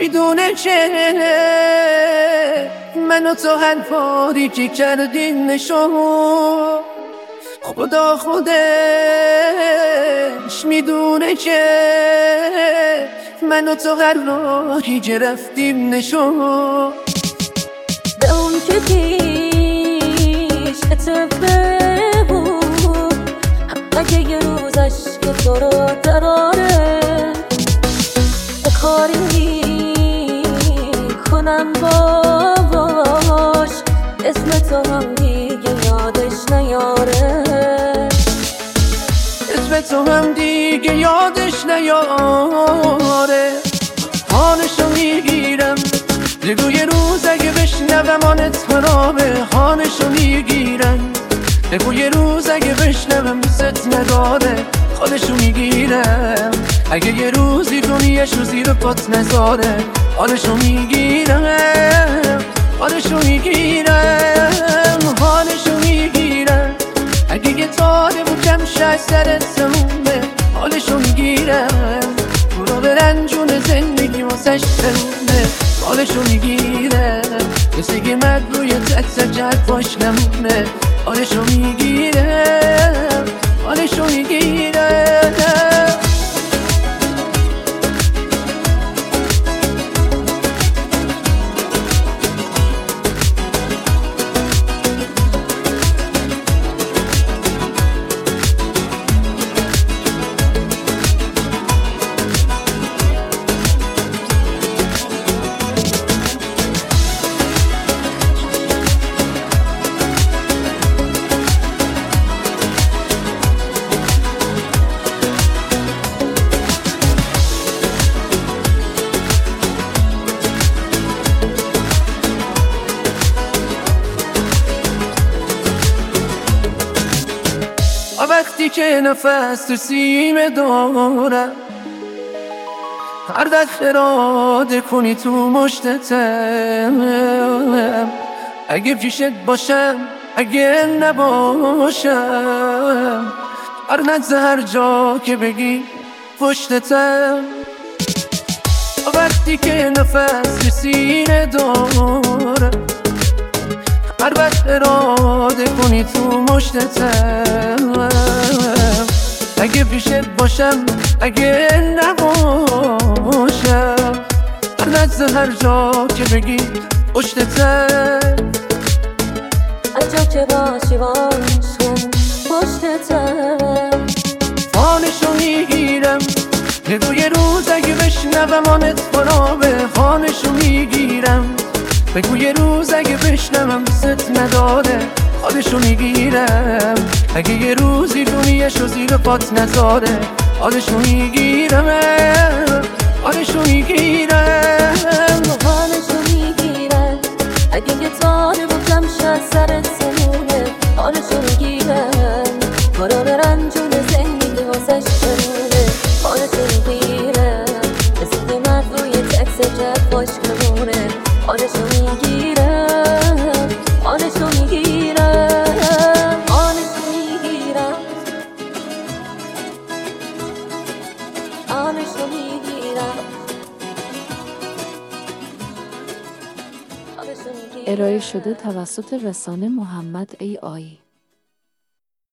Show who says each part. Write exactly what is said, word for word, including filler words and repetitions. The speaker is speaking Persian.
Speaker 1: میدونه که من و تو هر باری که کردیم نشون خدا خودش میدونه که من و تو هر راهی که رفتیم نشون
Speaker 2: به اون که پیش اتفه بود اگه یه روزش که تو رو دراره به کاری میکنم باش اسم تو هم دیگه یادش نیاره
Speaker 1: اسم تو هم دیگه یادش نیاره حالشو میگیرم بگو یه روز اگه بشنوم آنت خرابه حالشو میگیرم بگو یه روز اگه بشنوم دوست نداره خودشو میگیرم اگه یه روزی دنیاش رو زیر پات نذاره حالشو میگیرم حالشو میگیرم حالشو میگیرم اگه یه تاره بود کم شای سرت تمومه حالشو میگیرم برو به رنجون زندگی واسش تمومه حالشو میگیرم مثل که مرد روی تک تک حرفاش نمونه حالشو میگیرم حالشو میگیرم وقتی که نفس تو سینه دارم هر دست اراده کنی تو مشتتم اگه پیشت باشم اگه نباشم هر نزد هر جا که بگی پشتتم وقتی که نفس تو سینه دارم هر وقت اراده کنی تو مشتتم اگه پیشت باشم اگه نباشم هر نزد هر جا که بگی پشتتم
Speaker 2: هر جا که باشی باشم پشتتم
Speaker 1: حالشو میگیرم بگو یه روز اگه بشنوم آنت خرابه حالشو میگیرم بگو یه روز اگه بشنوم دوست نداره حالشو میگیرم اگه یه روزی دنیاشو زیر پات نذاره حالشو میگیرم حالشو میگیرم
Speaker 2: حالشو میگیرم اگه یه تاره بودم شاید سرت سمونه حالشو میگیرم برو به رنجون زندگی واسش بمونه حالشو میگیرم مثل که مرد روی تکس جد باش کمونه حالشو میگیرم حالشو میگیرم حالشو میگیرم حالشو میگیرم
Speaker 3: ارائه شده توسط رسانه محمد ای آی